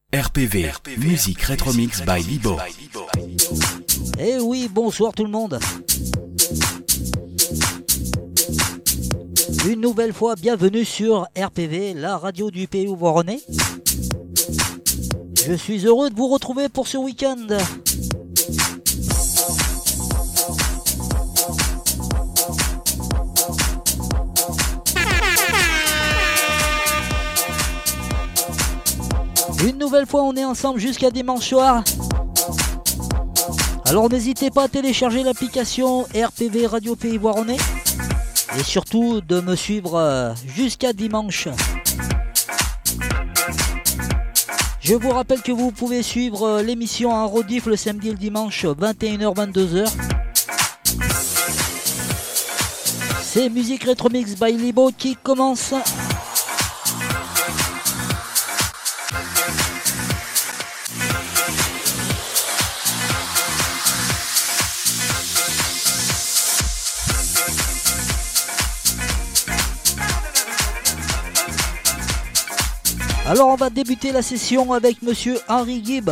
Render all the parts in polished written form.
RPV, musique rétro-mix by Libo. Eh oui, bonsoir tout le monde. Une nouvelle fois, bienvenue sur RPV, la radio du Pays Voironnais. Je suis heureux de vous retrouver pour ce week-end. Une nouvelle fois, on est ensemble jusqu'à dimanche soir. Alors n'hésitez pas à télécharger l'application RPV Radio Pays Voironnais et surtout de me suivre jusqu'à dimanche. Je vous rappelle que vous pouvez suivre l'émission en rediff le samedi et le dimanche 21h-22h. C'est Musique Retro Mix by Libo qui commence. Alors on va débuter la session avec monsieur Henry Gibb.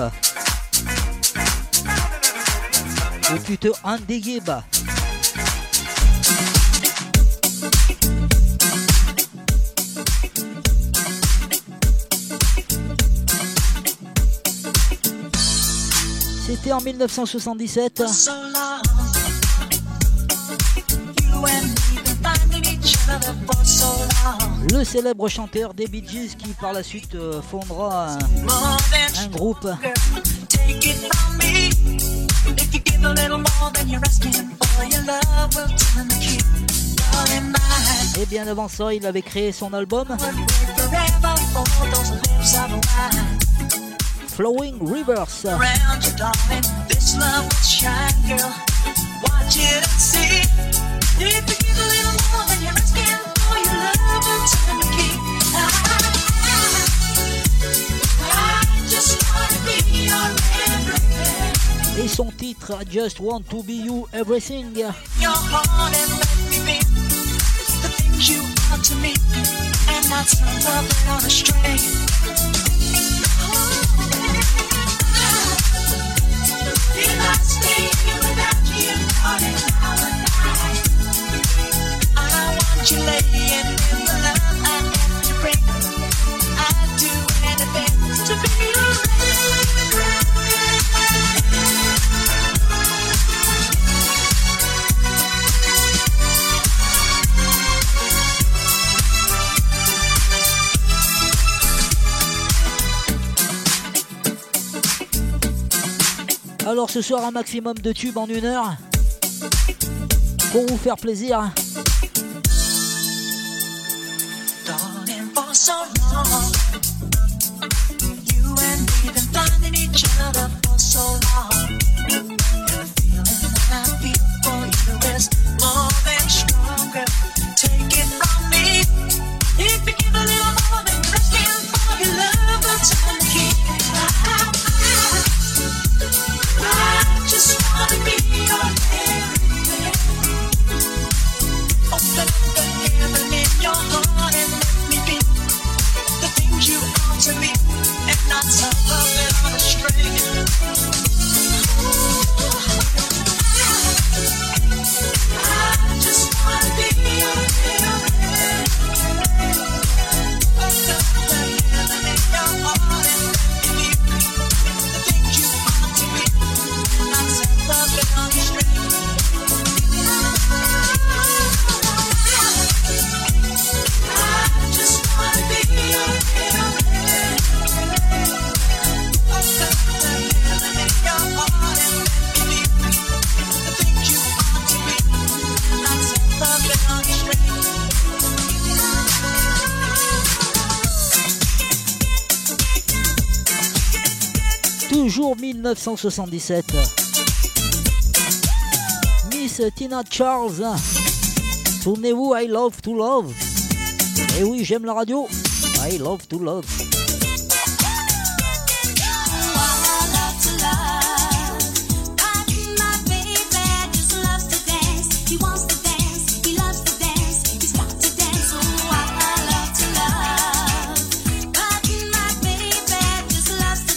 Ou plutôt Andy Gibb. C'était en 1977. Le célèbre chanteur des Bee Gees qui par la suite fondera un groupe. Et bien avant ça, il avait créé son album Flowing Rivers. Et son titre I Just Want to Be You Everything. You laying in the love I have to bring. I'd do anything to be your Alors ce soir un maximum de tubes en 1 heure pour vous faire plaisir. So long, you and me been finding each other for so long. The feeling that I feel for you is more than stronger. Take it from me. If you give a little more than you're asking for, your love will turn the key. I just wanna be your everything. Open up the heaven in your heart and let me be. You are to me, and not some puppet on a string. I just wanna be your favorite. Open up the heaven in your heart and let me be. The things you are to me, not some puppet on a string. I just wanna be your Toujours 1977. Miss Tina Charles. Souvenez-vous, I Love to Love. Et oui, j'aime la radio. I Love to Love. Loves to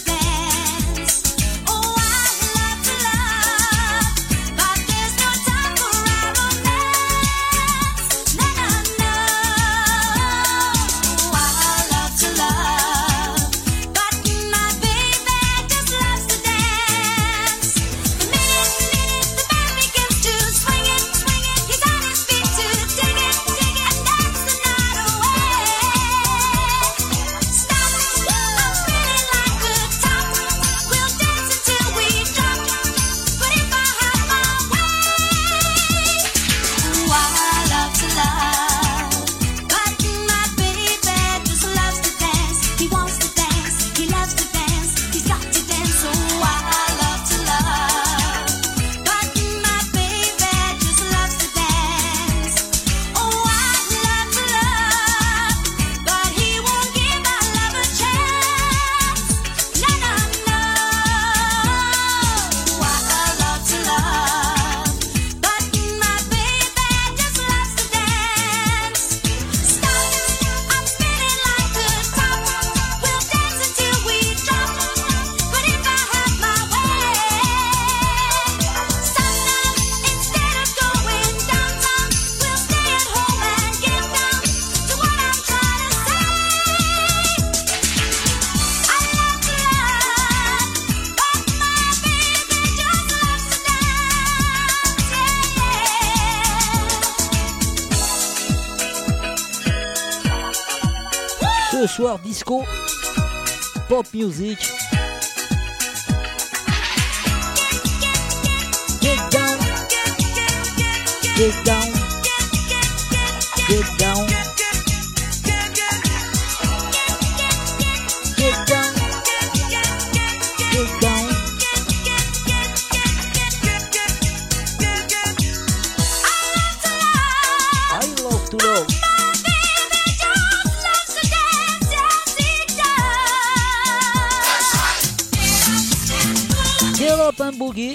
ce soir disco, pop music. Get down, get down, get down, get down, get down. I love to love. Get up and boogie.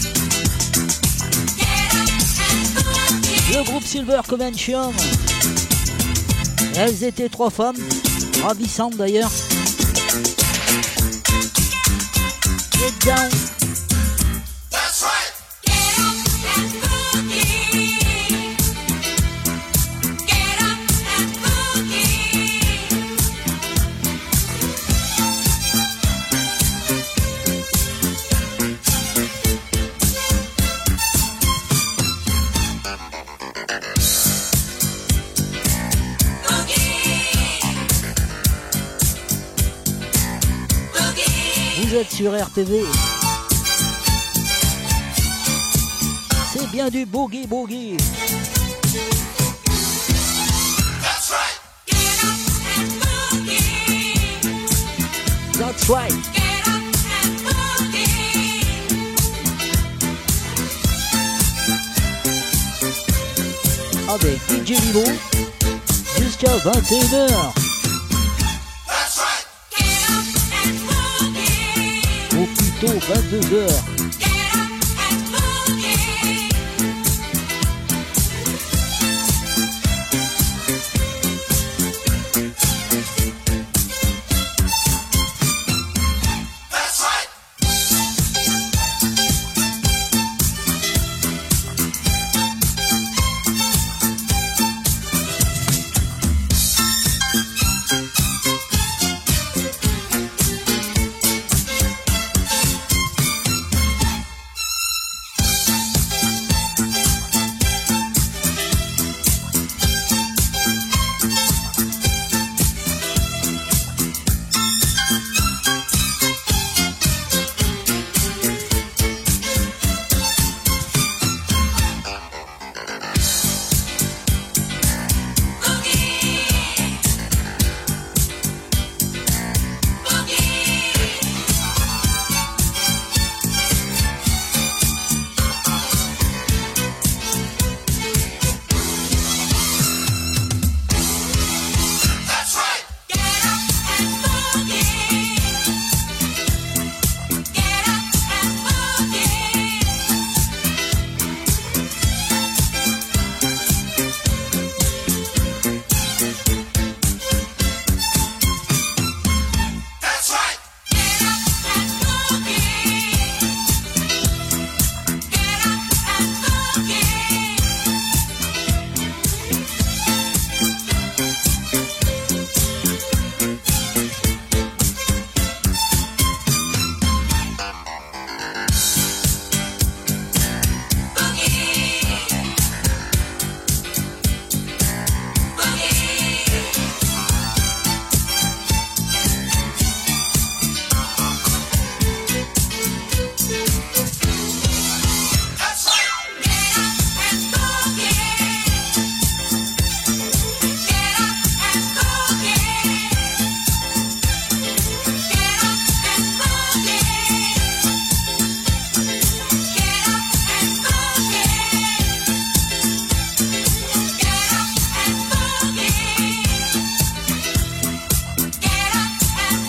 Le groupe Silver Convention. Elles étaient 3 femmes, ravissantes d'ailleurs. Get down. That's right. Get up and boogie. Get up and boogie. Vous êtes sur RTV. C'est bien du boogie boogie. That's right. Get up and boogie. That's right. Get up and boogie. Avec DJ Livo jusqu'à 21h. That's right. Get up and boogie. Ou plutôt 22h. Get up and boogie. That's right. That's right. Get up and boogie. Get up and boogie. That's right. Get up and boogie. Get up and boogie. That's right. Get up and boogie. Get up and boogie. Get up and boogie. Get up and boogie. Get up and boogie. Get up and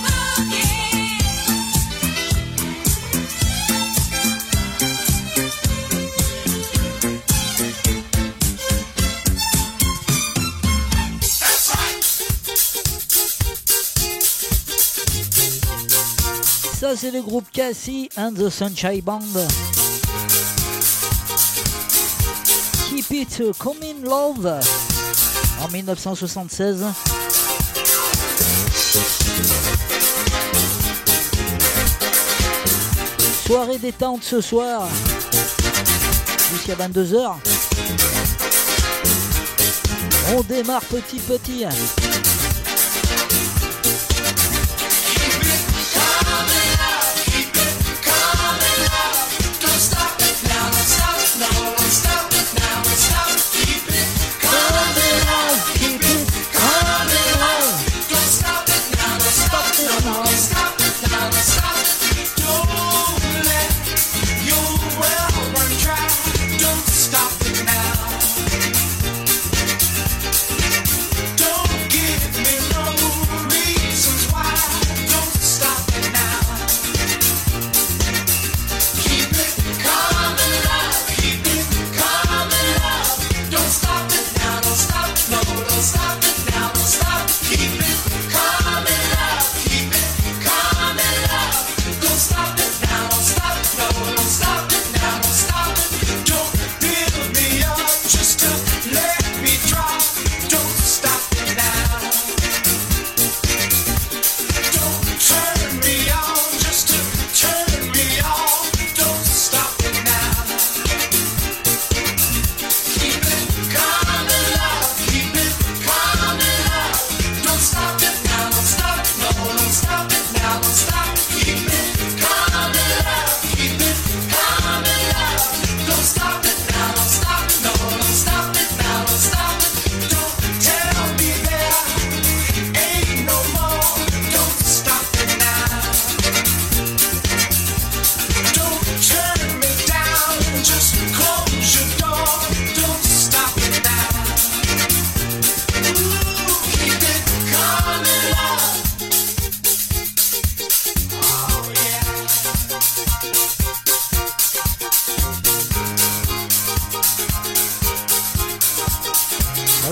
boogie. That's right. Ça c'est le groupe Cassie and the Sunshine Band. Keep It Coming Love en 1976. Soirée détente ce soir jusqu'à 22h. On démarre petit.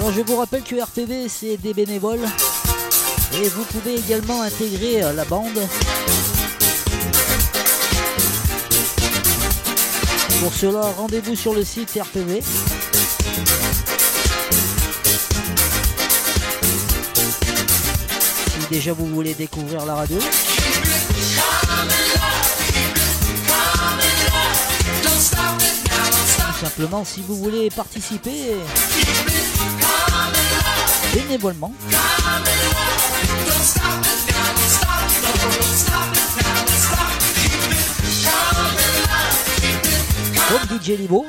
Alors je vous rappelle que RPV c'est des bénévoles et vous pouvez également intégrer la bande. Pour cela, rendez-vous sur le site RPV. Si déjà vous voulez découvrir la radio. Tout simplement si vous voulez participer bénévolement. Comme DJ Libo.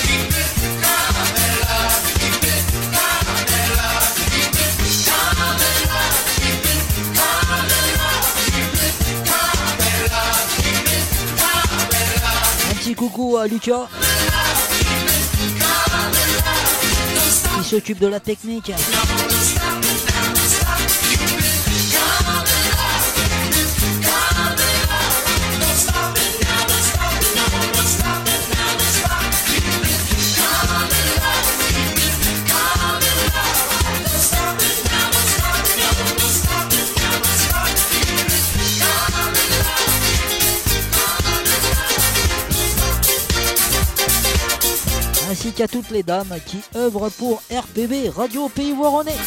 Un petit coucou à Lucas qui s'occupe de la technique. Ainsi qu'à toutes les dames qui œuvrent pour RPV, Radio Pays Voironnais.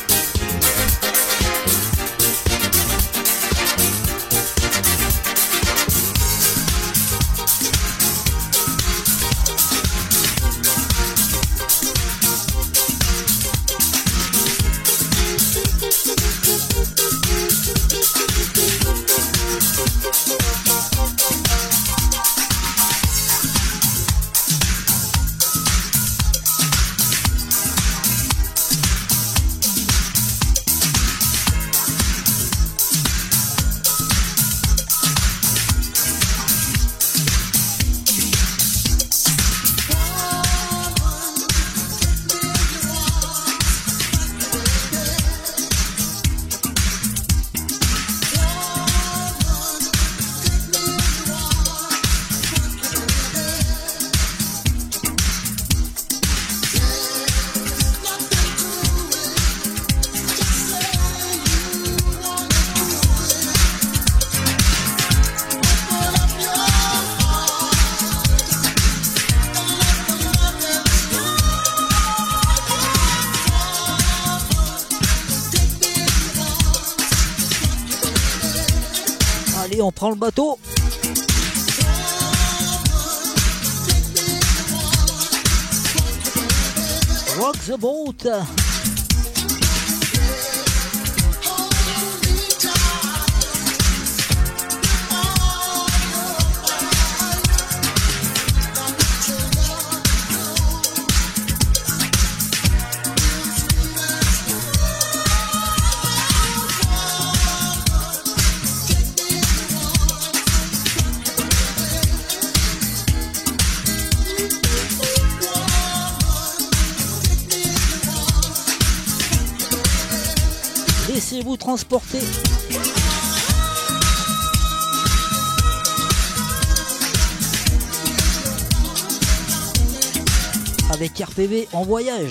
On prend le bateau. Rock the boat. Laissez-vous transporter. Avec RPV en voyage.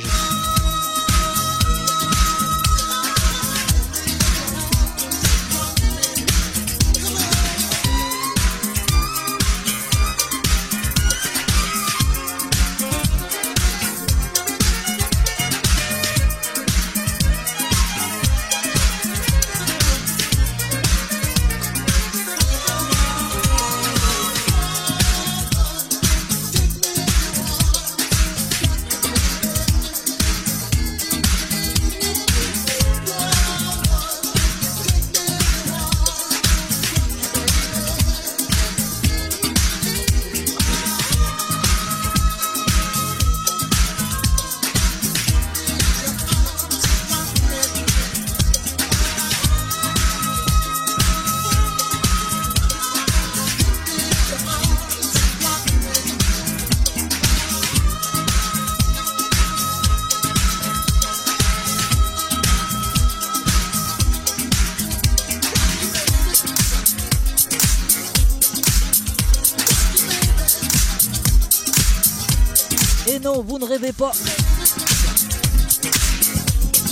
Et non, vous ne rêvez pas.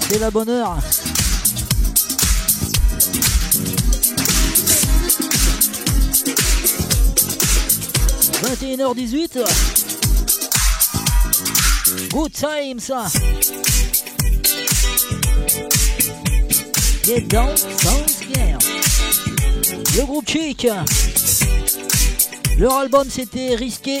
C'est la bonne heure. « 21h18. Good times. Get down, sounds bien. Le groupe Chic. Leur album c'était Risqué.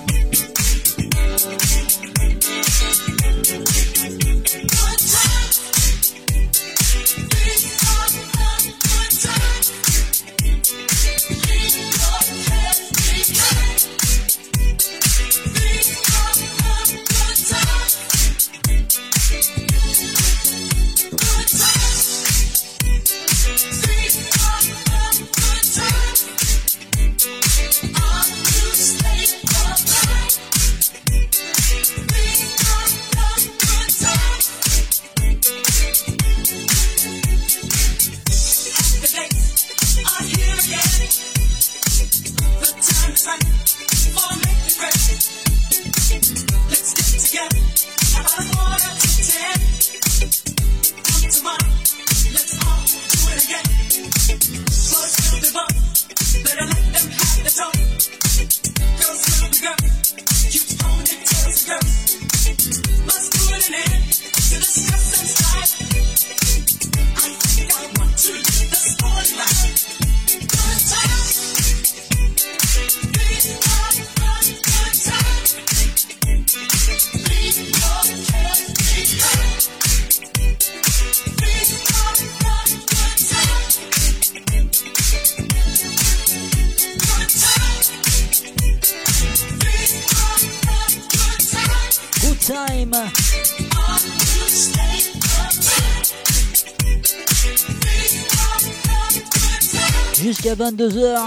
Jusqu'à 22h.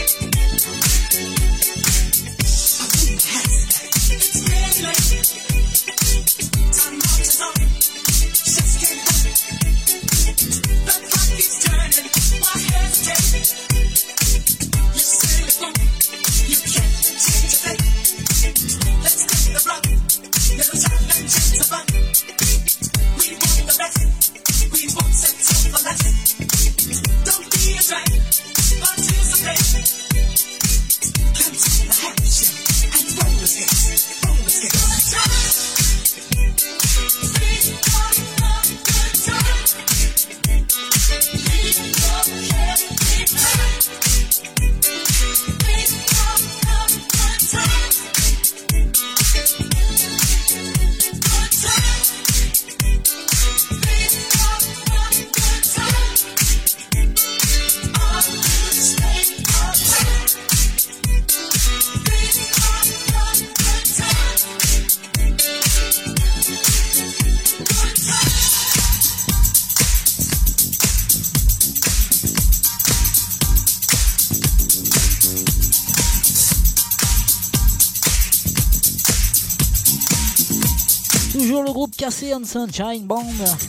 Toujours le groupe Cassé and Sunshine Band.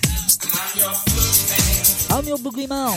I'm your boogeyman.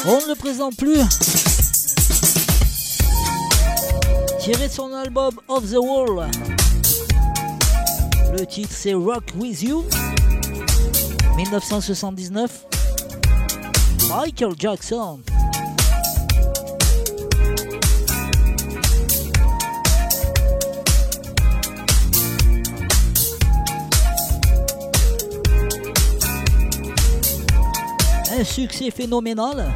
On ne le présente plus. Tiré de son album Off the Wall. Le titre c'est Rock With You. 1979. Michael Jackson. Un succès phénoménal.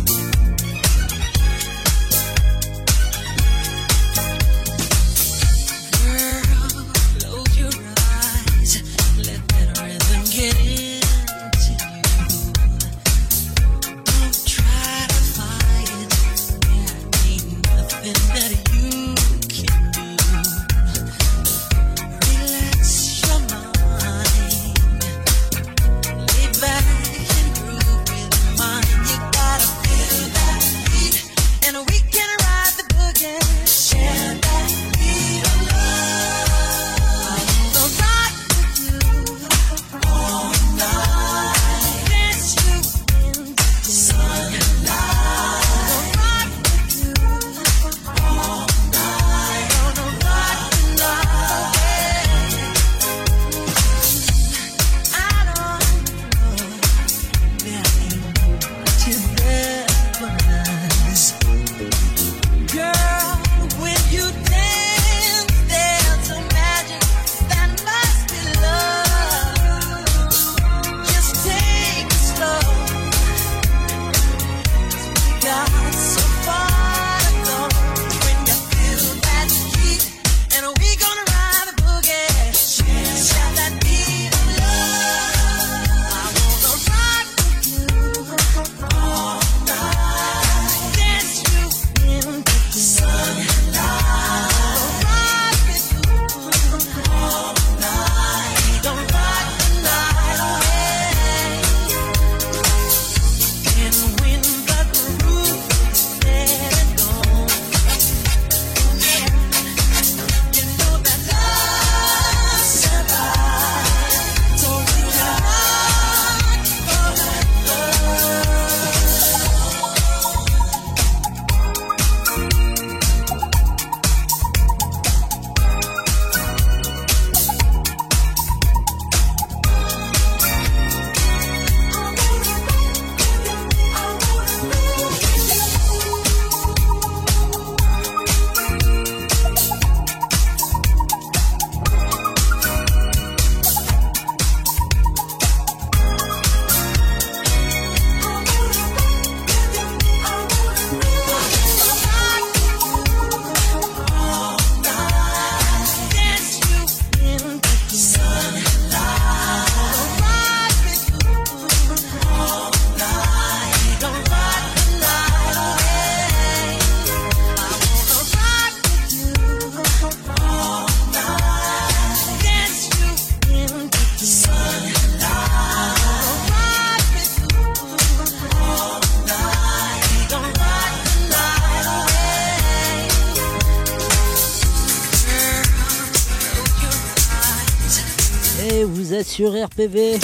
Sur RPV.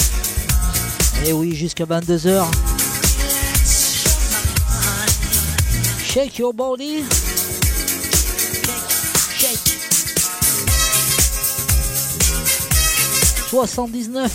Et oui, jusqu'à 22h. Shake your body. Shake. 79.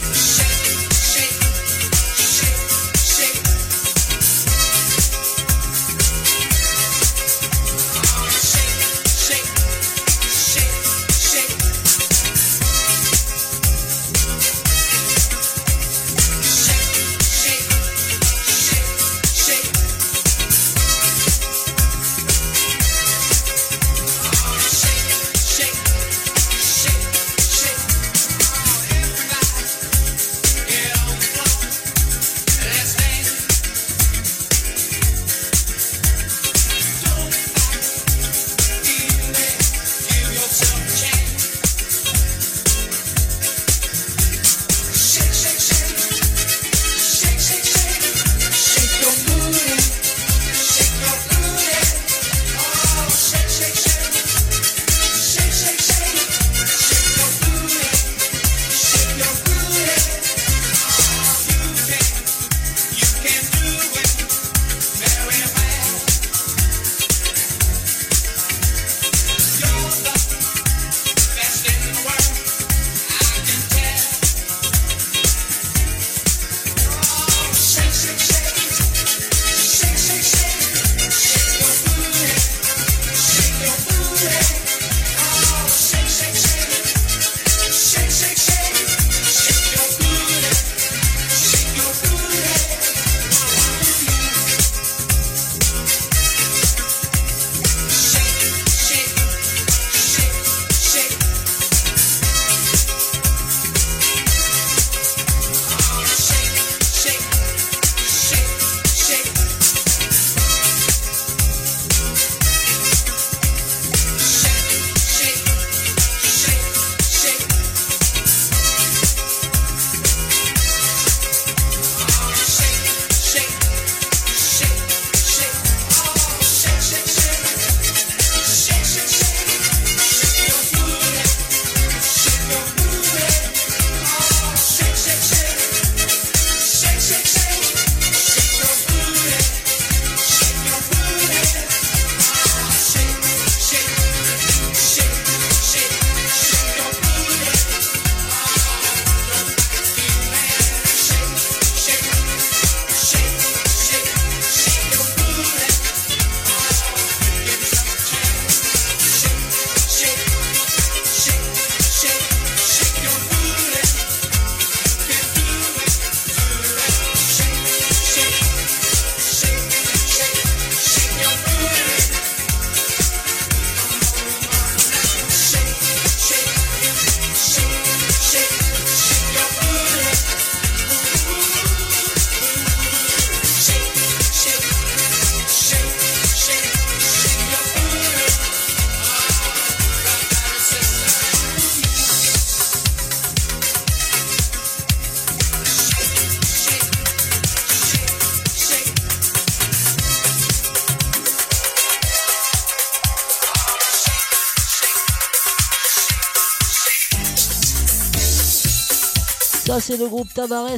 Ça c'est le groupe Tavares.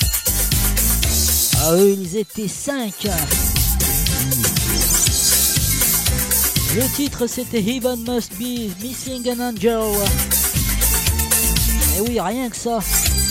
Ah eux ils étaient 5. Le titre c'était Heaven Must Be Missing an Angel. Et oui, rien que ça.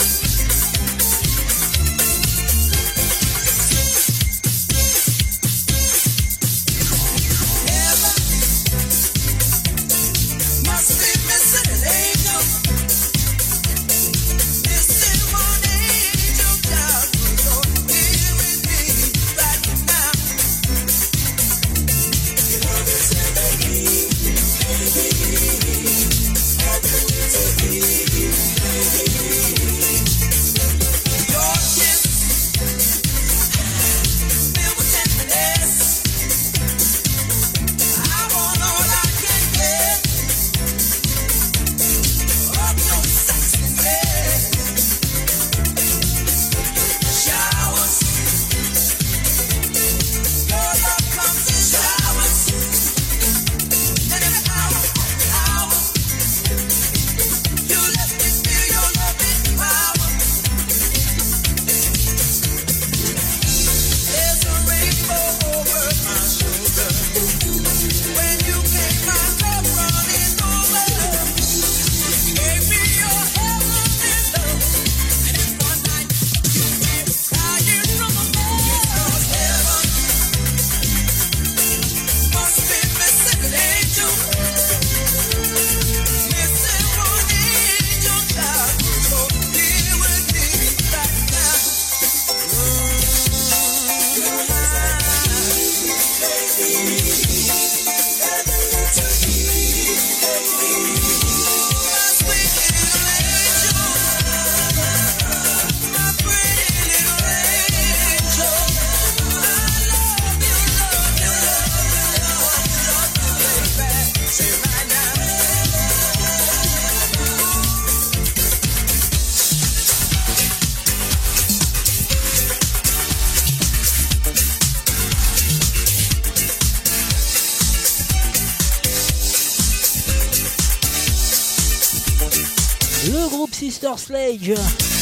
Sister Sledge.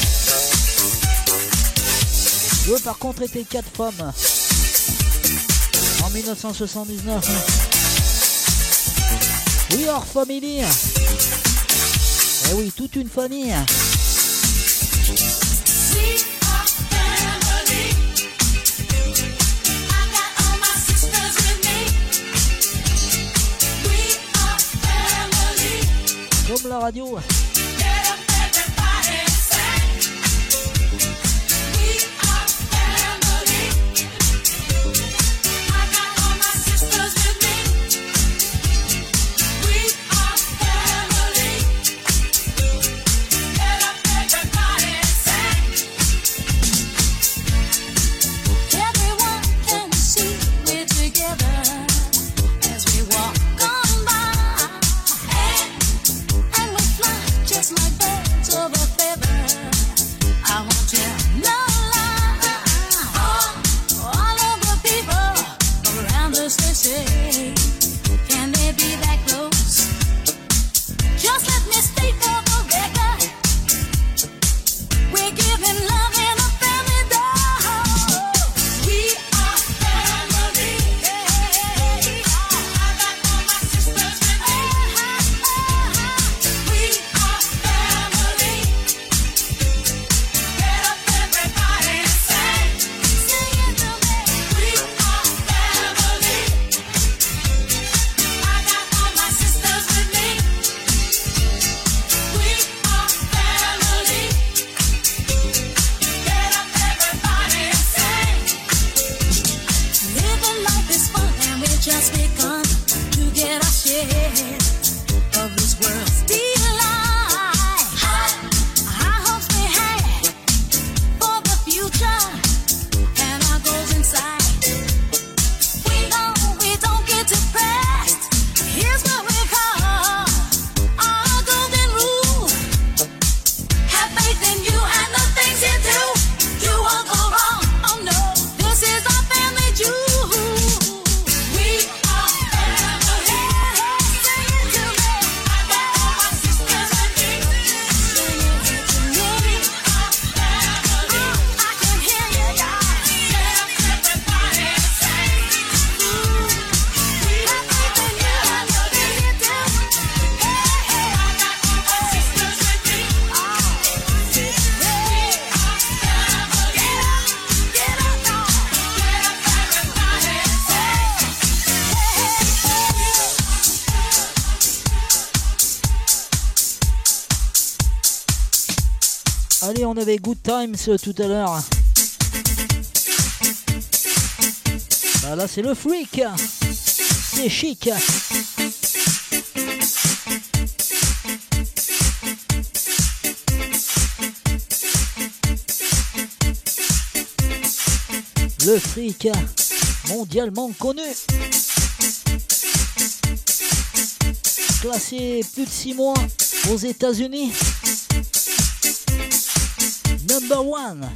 Eux par contre étaient 4 femmes en 1979. We are family. Eh oui, toute une famille. Comme la radio. As we walk on by, and we fly Allez, on avait Good Times tout à l'heure. Bah là, c'est le freak. C'est chic. Le freak mondialement connu. Classé plus de 6 mois aux États-Unis. Number 1.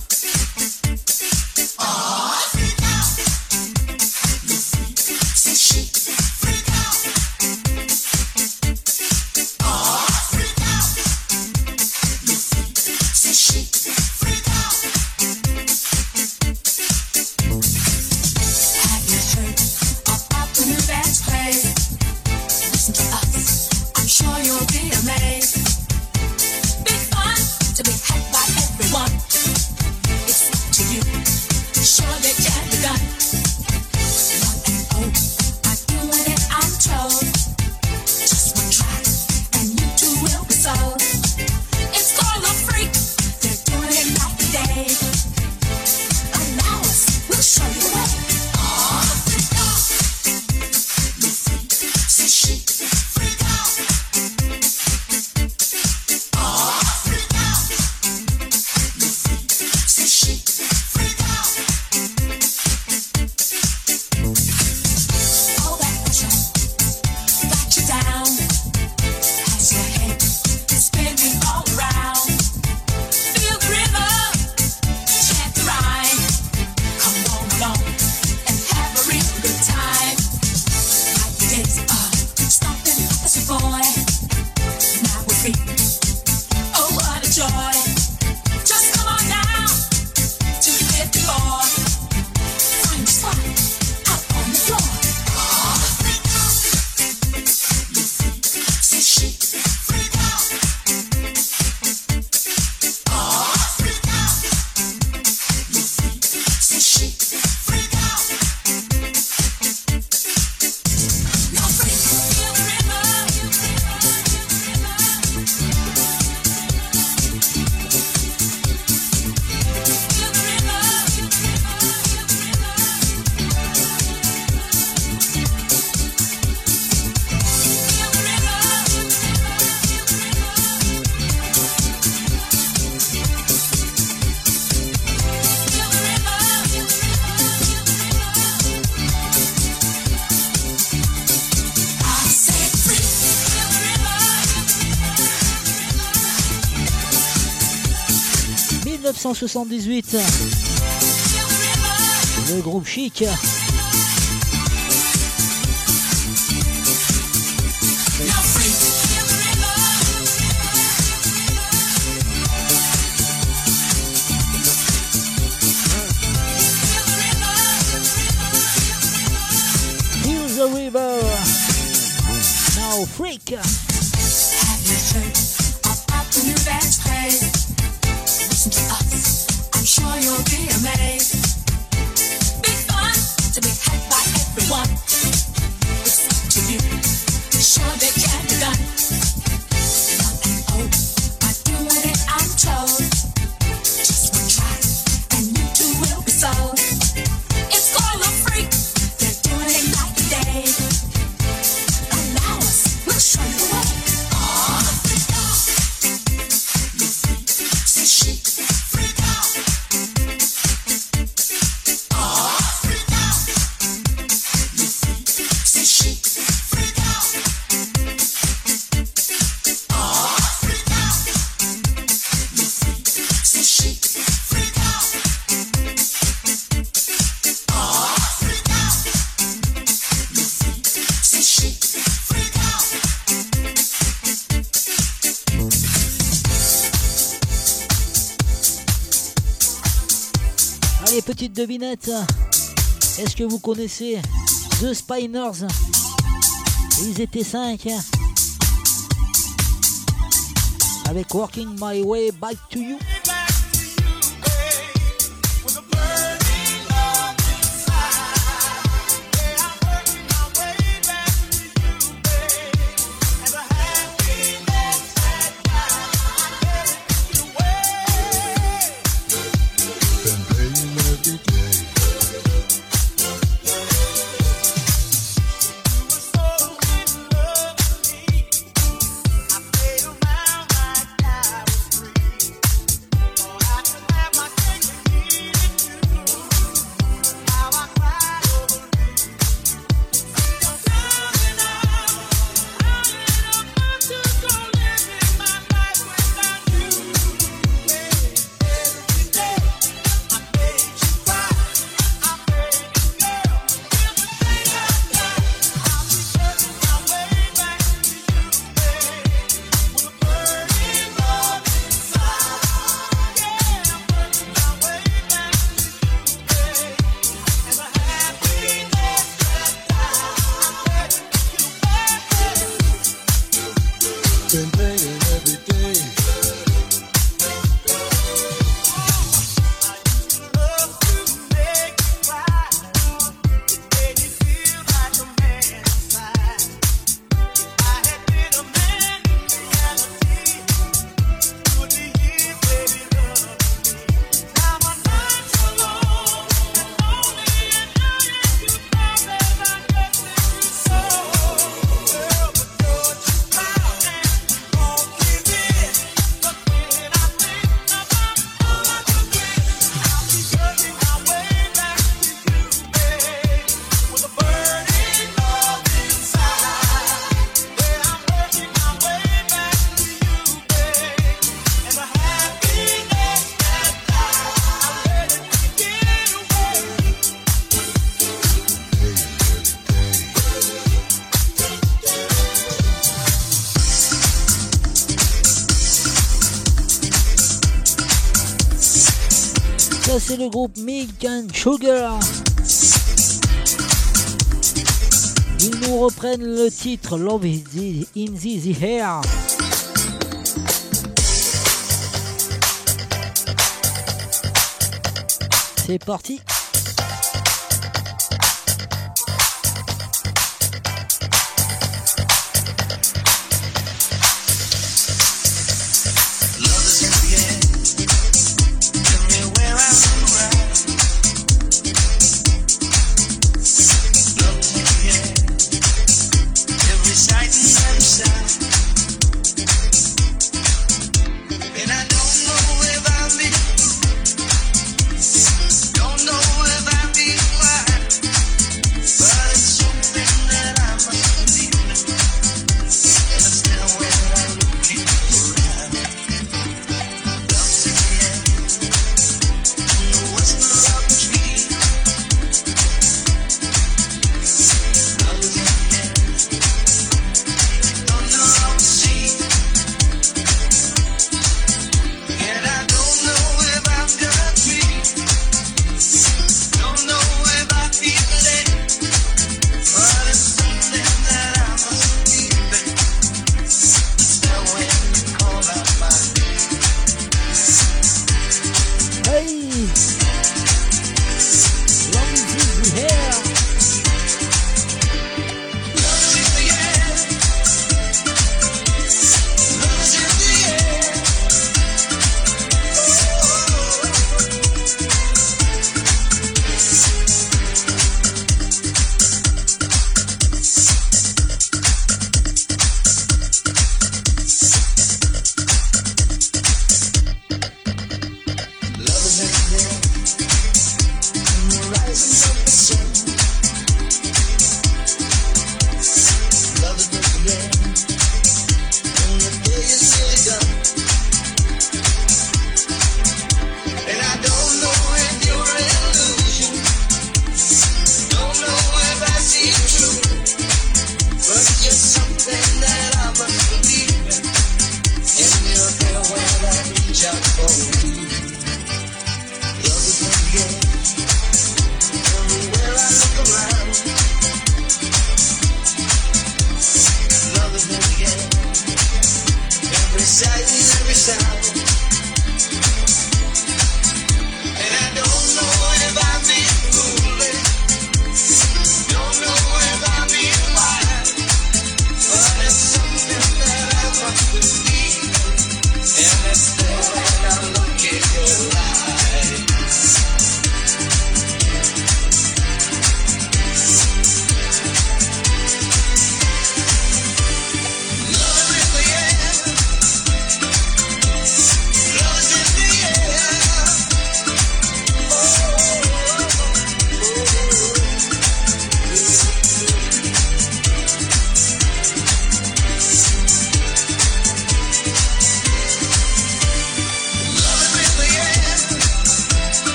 Le groupe Chic. Feel the river. Now freak. Have you heard about the new dance craze? Listen to us, I'm sure you'll be amazed. Big fun to be had by everyone. It's up to you, sure they can be done. Young and old are doing it, I'm told. Just one try and you too will be sold. It's called a freak, they're doing it night and day. Allow us, we'll show you the way. Allez, petite devinette. Est-ce que vous connaissez The Spiners? Ils étaient 5. Avec Working My Way Back to You. been thinking every day. C'est le groupe Milk and Sugar. Ils nous reprennent le titre Love is in the Air. C'est parti.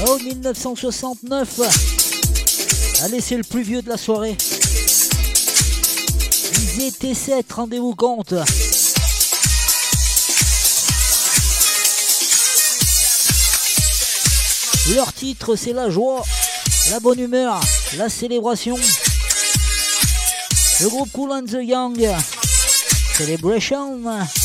Oh, 1969. Allez, c'est le plus vieux de la soirée. Ils étaient 7, rendez-vous compte. Leur titre, c'est la joie, la bonne humeur, la célébration. Le groupe Kool and the Gang, Celebration.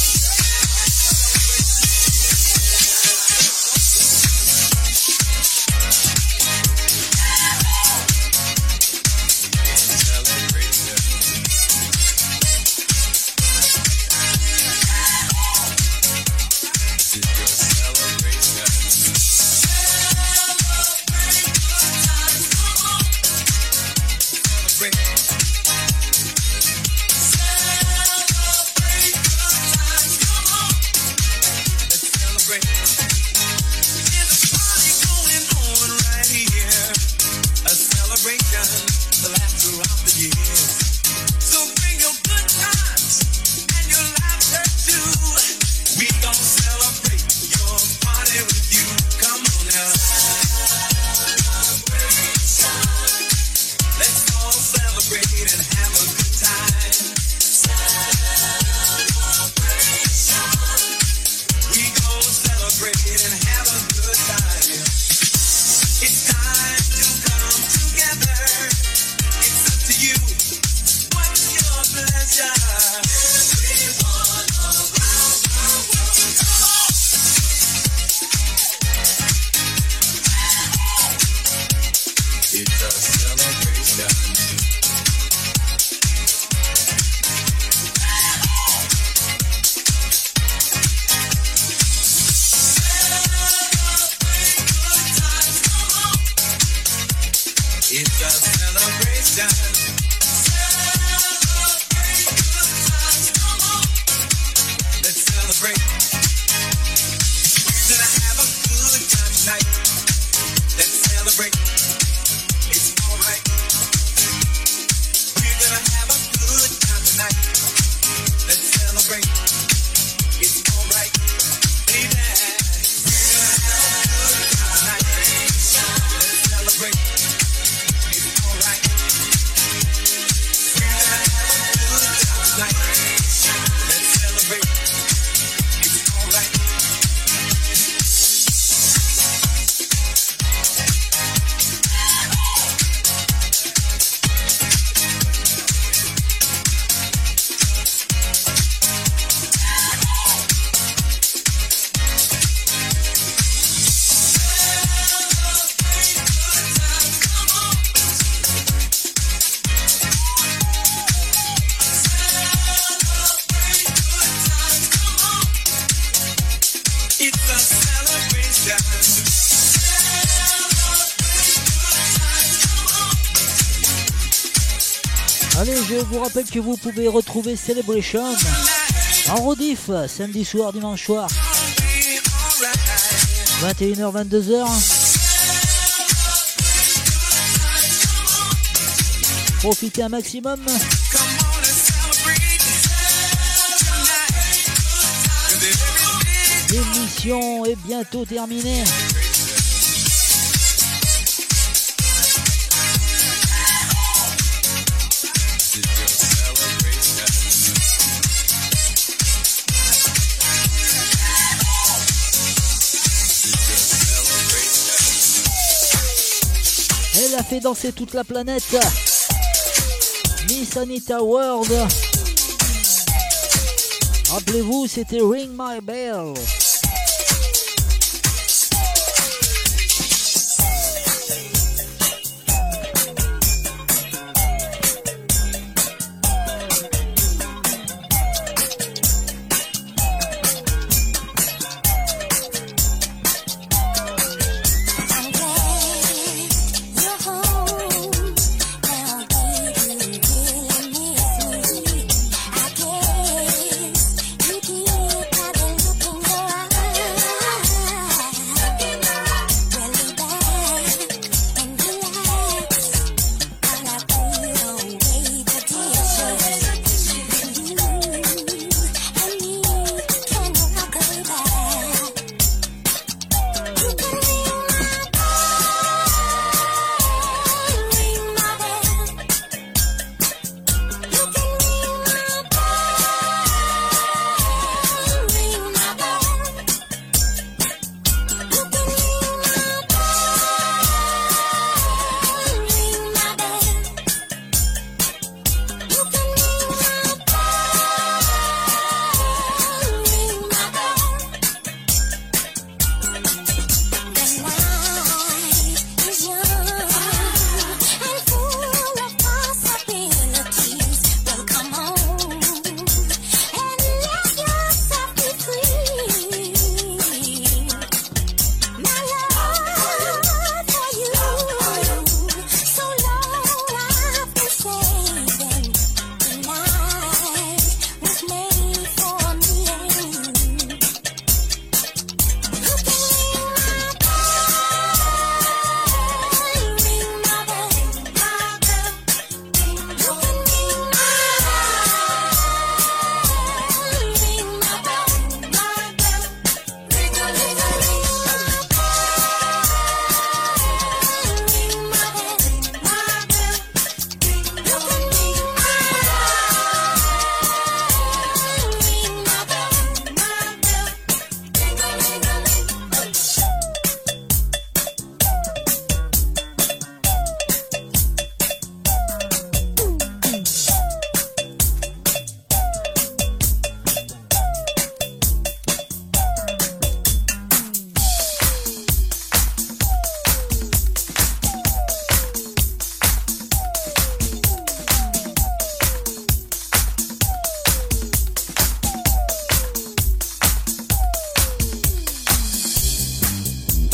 Allez, je vous rappelle que vous pouvez retrouver Celebration en rediff samedi soir, dimanche soir, 21h, 22h. Profitez un maximum. L'émission est bientôt terminée. Elle a fait danser toute la planète. Miss Anita World. Rappelez-vous, c'était Ring My Bell. I guess you keep by the look in your eyes.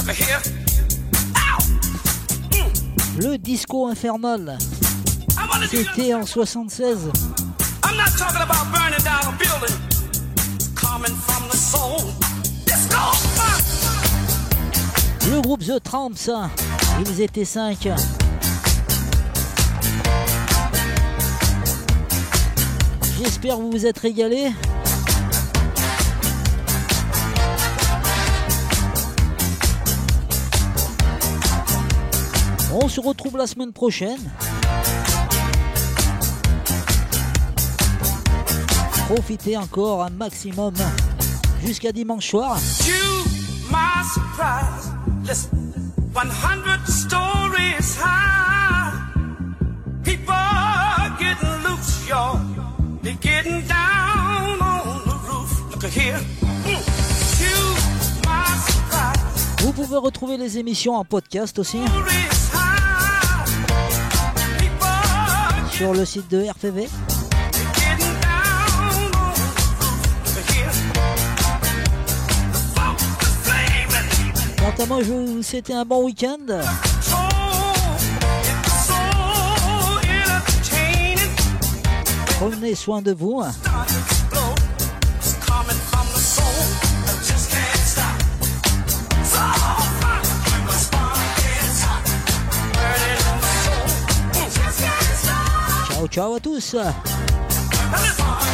Look here. Le disco infernal. I wanted you to C'était en 76. I'm not talking about burning down a building. It's coming from the soul. Disco. Le groupe The Tramps, ils étaient 5. J'espère que vous vous êtes régalés. On se retrouve la semaine prochaine. Profitez encore un maximum jusqu'à dimanche soir. You, my surprise. Listen, 100 stories high. People getting loose, y'all. They getting down on the roof. Look here. You, my surprise. Vous pouvez retrouver les émissions en podcast aussi Stories high. People sur le site de RPV. getting down on the roof. Look here. The funk is flaming. Quant à moi, je vais vous souhaiter un bon week-end. So, it's so entertaining. Prenez soin de vous. Start to explode. It's coming from the soul. I just can't stop. So hot. When my spark gets hot. Burning in the soul. Just can't stop. Ciao ciao à tous. Now listen.